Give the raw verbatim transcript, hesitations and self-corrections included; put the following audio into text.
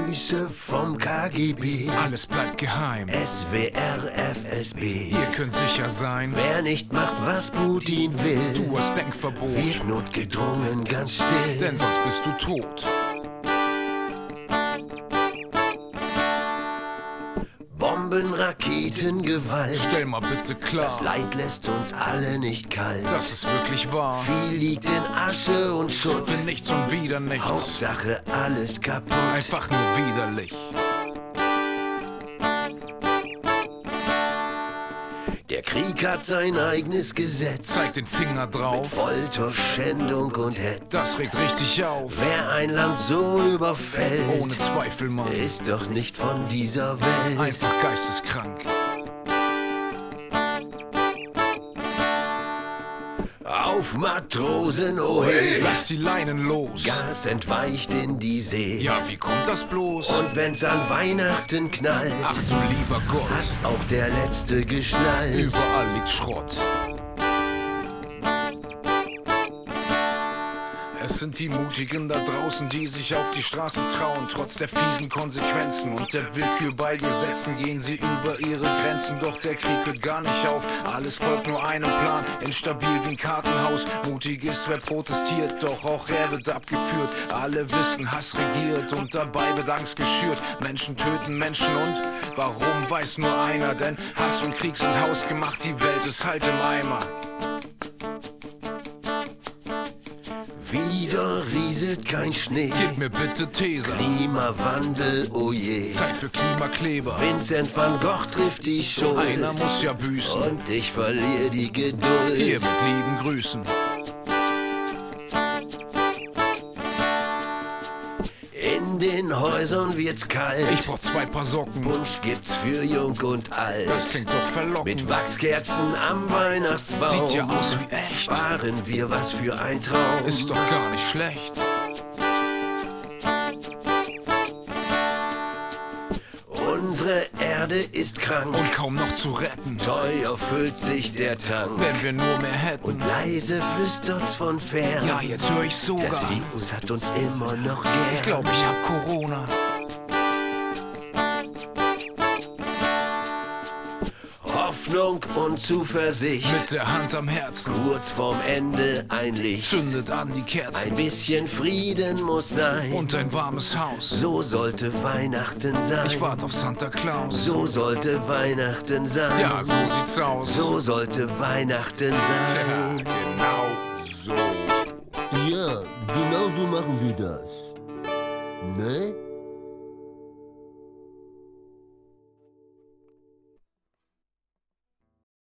Grüße vom K G B. Alles bleibt geheim. S W R F S B. Ihr könnt sicher sein, Wer nicht macht, was Putin will, du hast Denkverbot, wird notgedrungen ganz still. denn sonst bist du tot. Bomben, Raketen, Gewalt. Stell mal bitte klar, Das Leid lässt uns alle nicht kalt. das ist wirklich wahr. Viel liegt in Asche und Schutt. Für nichts und wieder nichts, Hauptsache alles kaputt. einfach nur widerlich. Der Krieg hat sein eigenes Gesetz. Zeig den Finger drauf, Folter, Schändung und Hetz. das regt richtig auf. Wer ein Land so überfällt, Ohne Zweifel, Mann, ist doch nicht von dieser Welt. einfach geisteskrank. Auf Matrosen, oh hey. Lass die Leinen los. Gas entweicht in die See. Ja, wie kommt das bloß? Und wenn's an Weihnachten knallt, Ach du lieber Gott, hat's auch der Letzte geschnallt. überall liegt Schrott. Es sind die Mutigen da draußen, die sich auf die Straße trauen. Trotz der fiesen Konsequenzen und der Willkür bei Gesetzen gehen sie über ihre Grenzen. Doch der Krieg hört gar nicht auf, alles folgt nur einem Plan. Instabil wie ein Kartenhaus, mutig ist, wer protestiert. Doch auch er wird abgeführt, alle wissen, Hass regiert und dabei wird Angst geschürt. Menschen töten Menschen und warum, weiß nur einer. Denn Hass und Krieg sind hausgemacht, die Welt ist halt im Eimer. Wieder rieselt kein Schnee. Gib mir bitte Tesa, Klimawandel, oh je. Zeit für Klimakleber. Vincent van Gogh trifft die Schuld. Einer muss ja büßen. Und ich verliere die Geduld. Hier mit lieben Grüßen. In den Häusern wird's kalt. Ich brauch zwei Paar Socken. Wunsch gibt's für Jung und Alt. Das klingt doch verlockend. Mit Wachskerzen am Weihnachtsbaum. Sieht ja aus wie echt. Sparen wir was für ein Traum. Ist doch gar nicht schlecht. Unsere Erde ist krank. Und kaum noch zu retten. Teuer füllt sich der Tank. Wenn wir nur mehr hätten. Und leise flüstert's von fern. Ja, jetzt höre ich sogar. Das Virus hat uns immer noch gern. Ich glaube, ich hab Corona. Hoffnung und Zuversicht. Mit der Hand am Herzen. Kurz vorm Ende ein Licht. Zündet an die Ein Kerzen. bisschen Frieden muss sein. Und ein warmes Haus. So sollte Weihnachten sein. Ich warte auf Santa Claus. So sollte Weihnachten sein. Ja, so sieht's aus. So sollte Weihnachten Ja, sein. genau so. Ja, genau so machen wir das. Ne?